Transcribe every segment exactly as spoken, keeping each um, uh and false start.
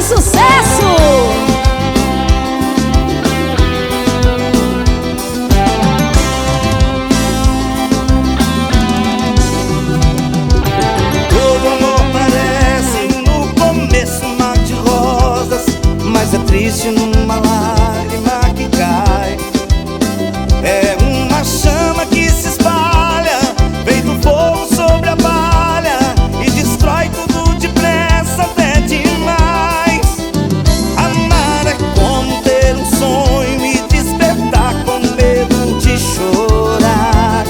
sucesso! Todo amor parece no começo um mar de rosas, mas é triste numa lágrima que cai. É uma chama que se espalha, feito fogo sobre a palha, e destrói tudo depressa, até demais. Amar é como ter um sonho e despertar com medo de chorar.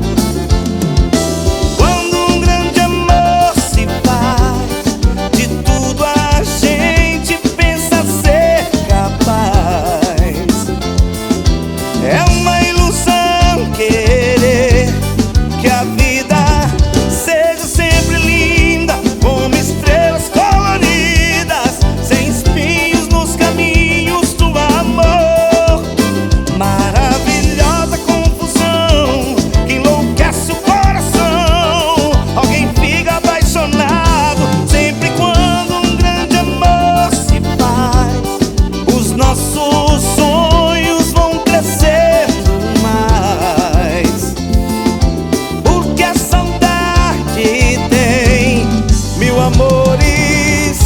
Quando um grande amor se faz, de tudo a gente pensa ser capaz. É uma ilusão querer que a vida seja sempre linda, como estrelas coloridas, sem espinhos nos caminhos do amor. Maravilhosa confusão que enlouquece o coração. Alguém fica apaixonado sempre quando um grande amor se faz. Os nossos sonhos vão crescer mais, porque a saudade tem mil amores.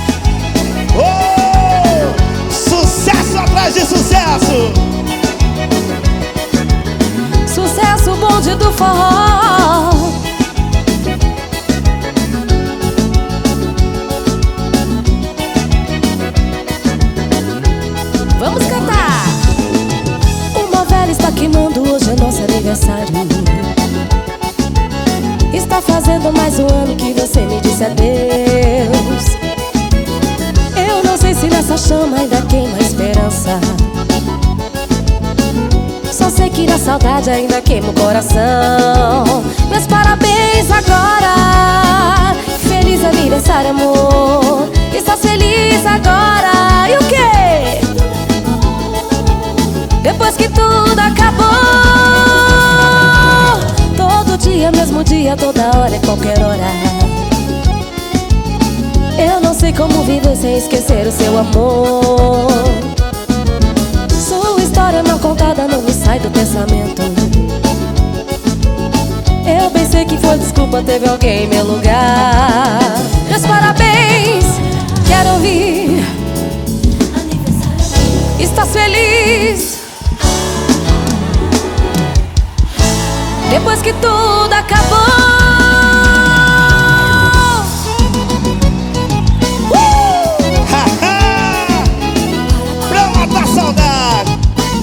Oh! Sucesso atrás de sucesso! Sucesso, bonde do forró. Vamos cantar. Uma velha está queimando, hoje é nosso aniversário. Está fazendo mais um ano que você me disse adeus. Eu não sei se nessa chama ainda queima a esperança. Só sei que na saudade ainda queima o coração. Meus parabéns agora. Feliz aniversário, amor. Estás feliz agora. E o quê? Depois que tudo acabou. Todo dia, mesmo dia, toda hora, qualquer hora. Eu não sei como viver sem esquecer o seu amor. Sua história mal contada não me sai do pensamento. Eu pensei que foi desculpa, teve alguém em meu lugar. Meus parabéns, quero ouvir. Estás feliz? Depois que tudo acabou. Haha! Pra matar a saudade.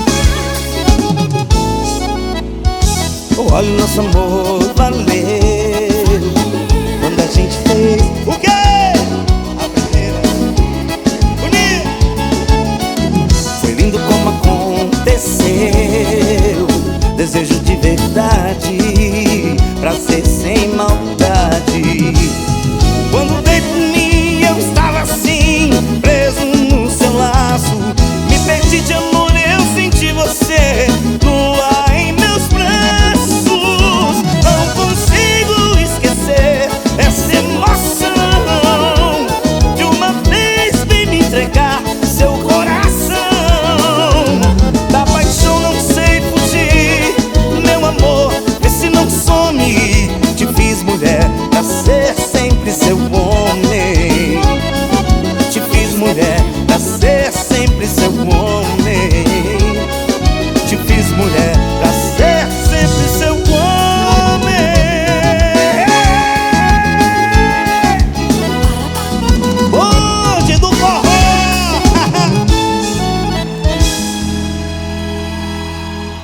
Olha o nosso amor valeu quando a gente fez o quê? A primeira bonito. Foi lindo como aconteceu. Desejo de verdade, prazer sem maldade. Quando veio por mim eu estava assim, preso no seu laço. Me perdi de amor, eu senti você no ar em meus braços. Não consigo esquecer essa emoção de uma vez vem me entregar seu coração. Da paixão não sei fugir, meu amor, vê se não some. Te fiz mulher pra ser sempre seu homem. Te fiz mulher pra ser sempre seu homem.